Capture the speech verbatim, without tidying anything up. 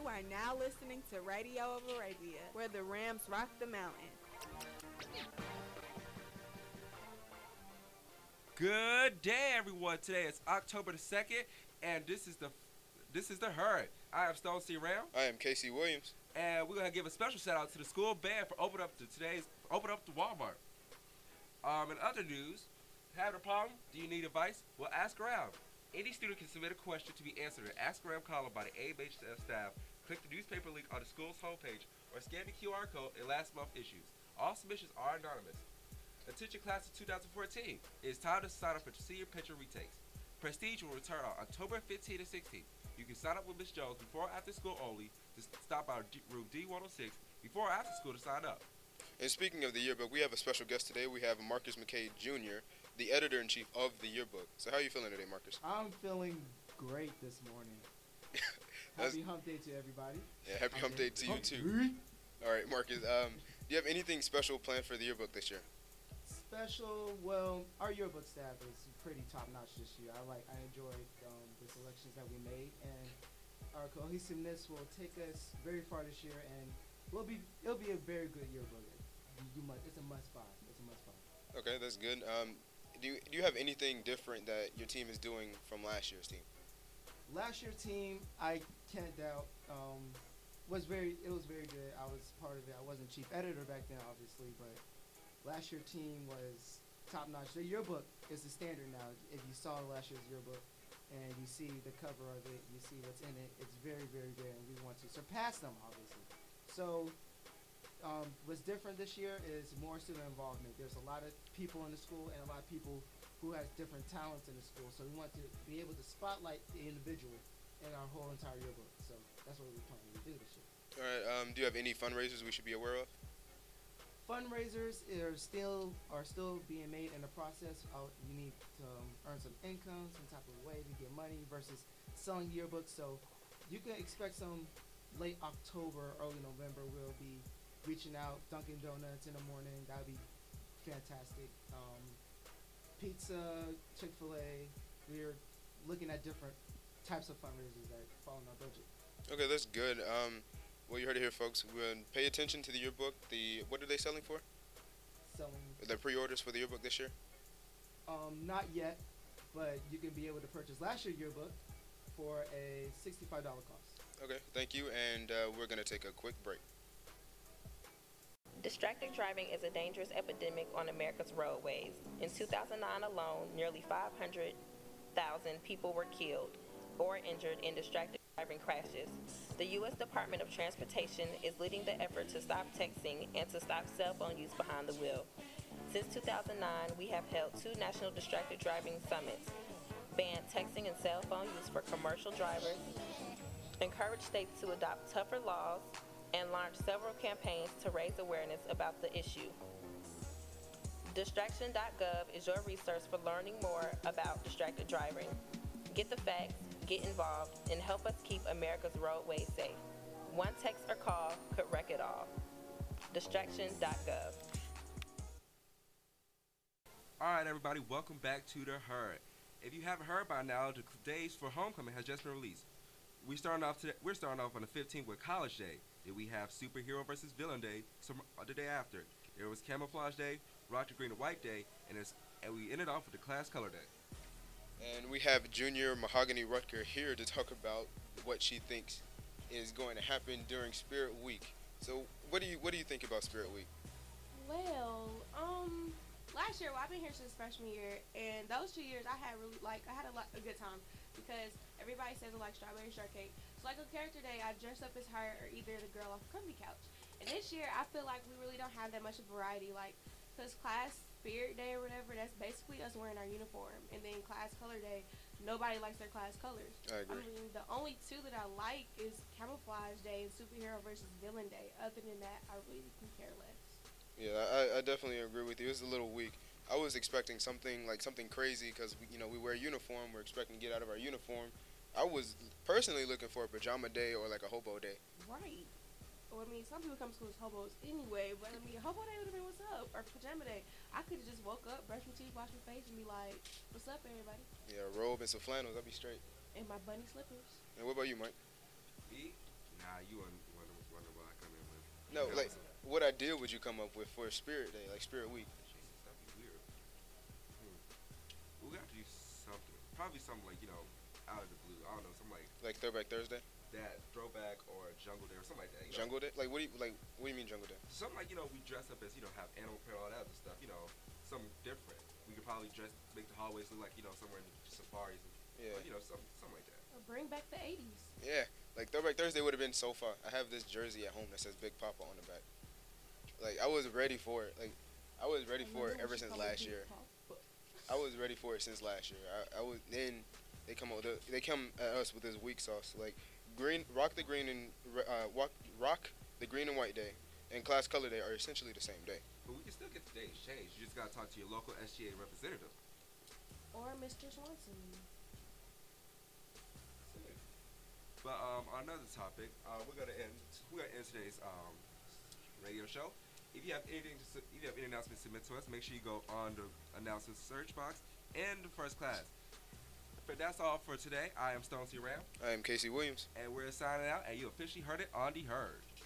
are now listening to Radio of Arabia, where the Rams rock the mountain. Good day, everyone. Today is October the second, and this is the this is the herd. I am Stone C. Ram, I am Casey Williams. and we're gonna give a special shout out to the school band for opening up to today's open up to Walmart. Um, in other news, have a problem? Do you need advice? Well, ask around. Any student can submit a question to be answered in Ask Around column by the A M H staff. Click the newspaper link on the school's homepage or scan the Q R code in last month's issues. All submissions are anonymous. Attention class of two thousand fourteen. It's time to sign up for senior picture retakes. Prestige will return on October fifteenth and sixteenth. You can sign up with Miss Jones before or after school only. Just stop by D- room D one oh six before or after school to sign up. And speaking of the yearbook, we have a special guest today. We have Marcus McKay Junior, the editor-in-chief of the yearbook. So how are you feeling today, Marcus? I'm feeling great this morning. Happy hump day to everybody. Yeah, happy hump day to you Hump too. day. All right, Marcus, um, do you have anything special planned for the yearbook this year? Special, well, our yearbook staff is pretty top-notch this year. I like, I enjoyed um, the selections that we made, and our cohesiveness will take us very far this year, and will be it'll be a very good yearbook. You must, it's a must-buy. It's a must-buy. Okay, that's good. Um, do you, do you have anything different that your team is doing from last year's team? Last year's team, I can't doubt, um, was very. It was very good. I was part of it. I wasn't chief editor back then, obviously, but last year's team was top notch. The yearbook is the standard now. If you saw last year's yearbook and you see the cover of it, you see what's in it, it's very, very good, and we want to surpass them, obviously. So, um, what's different this year is more student involvement. There's a lot of people in the school and a lot of people who has different talents in the school. So we want to be able to spotlight the individual in our whole entire yearbook. So that's what we're planning to do this year. All right, um, do you have any fundraisers we should be aware of? Fundraisers are still are still being made in the process. Uh, you need to um, earn some income, some type of way to get money versus selling yearbooks. So you can expect some late October, early November. We'll be reaching out. Dunkin' Donuts in the morning. That'd be fantastic. Um, pizza, Chick-fil-A. We're looking at different types of fundraisers that fall in our budget. Okay, that's good. Um, well, you heard it here, folks. We'll pay attention to the yearbook. The what are they selling for? Selling. The pre-orders for the yearbook this year? Um, not yet, but you can be able to purchase last year's yearbook for a sixty-five dollars cost. Okay, thank you, and uh, we're going to take a quick break. Distracted driving is a dangerous epidemic on America's roadways. In two thousand nine alone, nearly five hundred thousand people were killed or injured in distracted driving crashes. The U S Department of Transportation is leading the effort to stop texting and to stop cell phone use behind the wheel. Since two thousand nine, we have held two national distracted driving summits, banned texting and cell phone use for commercial drivers, encouraged states to adopt tougher laws, and launched several campaigns to raise awareness about the issue. Distraction dot gov is your resource for learning more about distracted driving. Get the facts, get involved, and help us keep America's roadways safe. One text or call could wreck it all. Distraction dot gov. All right, everybody, welcome back to the herd. If you haven't heard by now, the days for homecoming has just been released. We starting off today, we're starting off on the fifteenth with College Day. Then we have Superhero versus Villain Day. Some uh, the day after, there was Camouflage Day, Roger Green and White Day, and it's and we ended off with the Class Color Day. And we have Junior Mahogany Rutger here to talk about what she thinks is going to happen during Spirit Week. So, what do you what do you think about Spirit Week? Well, um, last year, well, I've been here since freshman year, and those two years I had really like I had a, lot, a good time because everybody says I like strawberry shortcake. So, like on Character Day, I dressed up as her or either the girl off the comfy couch. And this year, I feel like we really don't have that much of variety, like because class Spirit Day or whatever, that's basically us wearing our uniform, and then Class Color Day, nobody likes their class colors. I agree. I mean, the only two that I like is Camouflage Day and Superhero versus Villain Day. Other than that, I really can care less. Yeah, I, I definitely agree with you. It's a little weak. I was expecting something like something crazy because you know we wear uniform. We're expecting to get out of our uniform. I was personally looking for a pajama day or like a hobo day. Right. Well, I mean, some people come to school as hobos anyway, but I mean, hobo day would have been what's up, or pajama day. I could have just woke up, brushed my teeth, washed my face, and be like, what's up, everybody? Yeah, a robe and some flannels, I'd be straight. And my bunny slippers. And what about you, Mike? Me? Nah, Nah, you wouldn't wonder, wonder what I come in with. No, You know, like what idea would you come up with for Spirit Day, like Spirit Week? Jesus, that'd be weird. Hmm. We got to do something. Probably something like, you know, out of the blue. I don't know, something like Like Throwback Thursday, that, throwback or Jungle Day or something like that. You know? Jungle Day. Like what do you like? What do you mean Jungle Day? Something like, you know, we dress up as, you know, have animal print, all that other stuff, you know, something different. We could probably dress, make the hallways look like, you know, somewhere in the safaris, and, Yeah, or, you know, some, something like that. Or bring back the eighties. yeah. Like Throwback Thursday would have been so far. I have this jersey at home that says Big Papa on the back. Like I was ready for it. Like I was ready for it ever since last year. I was ready for it since last year. I, I was then they come out with the, they come at us with this weak sauce like green rock the green and uh, rock rock the green and white day and class color day are essentially the same day. But we can still get the days changed. You just got to talk to your local S G A representative. Or Mister Swanson. But um, on another topic, uh, we're gonna end. We're gonna end today's um, radio show. If you have anything, to, su- if you have any announcements to submit to us, make sure you go on the announcements search box and the first class. But that's all for today. I am Stone T. Ram, I am Casey Williams. and we're signing out. And you officially heard it on the herd.